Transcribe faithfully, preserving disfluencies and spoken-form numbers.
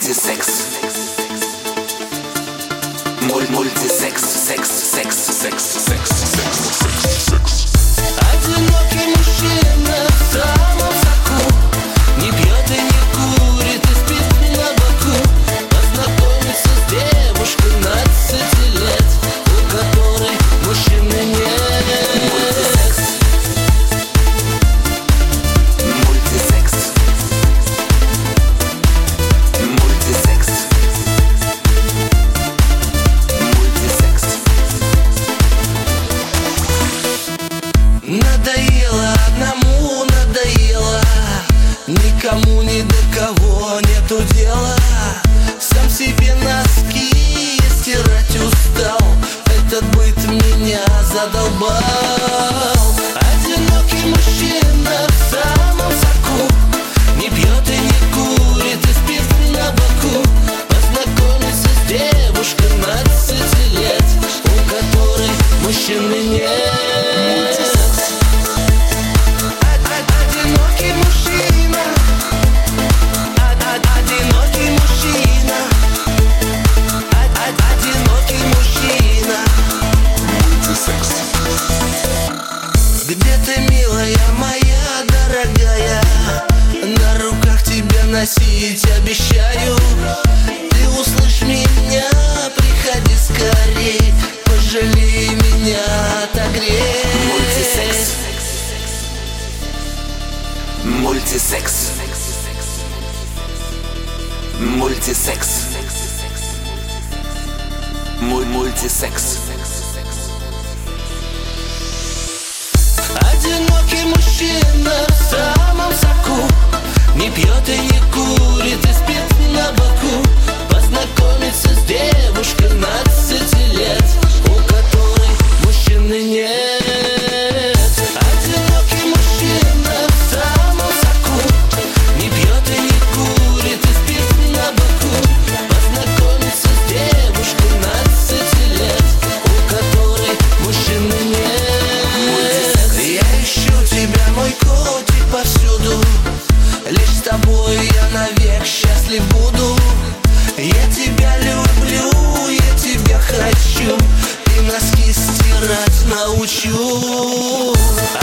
Мультисекс. Муль мультисекс, секс, секс, секс, секс, секс, секс, секс. Одинокий мужчина в самом соку, не пьет и не курит, и спит на боку. Познакомиться с девушкой двенадцати лет, у которой мужчины нет. Надоело одному, надоело, никому ни до кого нету дела. Сам себе носки стирать устал, этот быт меня задолбал. Одинокий мужчина в самом соку, не пьет и не курит, и спит на боку. Познакомиться с девушкой двенадцати лет, у которой мужчины нет. Где ты, милая моя дорогая? На руках тебя носить обещаю. Ты услышь меня, приходи скорей, пожалей меня, отогрей. Мультисекс. Мультисекс. Мультисекс. Муль мультисекс. Одинокий мужчина в самом соку, не пьет и не курит, и спит на боку. Познакомиться с девушкой двенадцати лет, у которой мужчины нет. Одинокий мужчина в самом соку, не пьет и не курит, и спит на боку. Познакомиться с девушкой двенадцати лет, у которой мужчины нет. Тебя, мой котик, повсюду, лишь с тобой я навек счастлив буду. Я тебя люблю, я тебя хочу, и носки стирать научу.